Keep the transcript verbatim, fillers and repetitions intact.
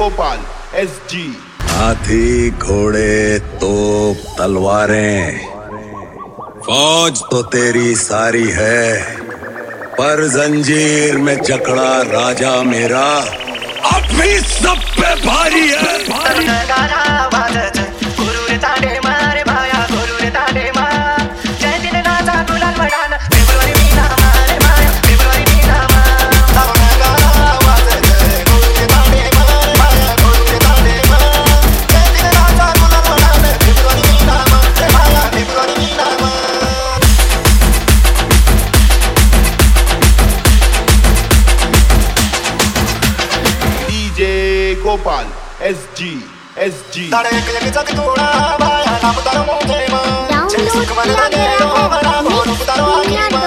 Gopal S जी। हाथी घोड़े तोप तलवारें फौज तो तेरी सारी है, पर जंजीर में जकड़ा राजा मेरा अब भी सब पे भारी है। Gopal S G S G. Download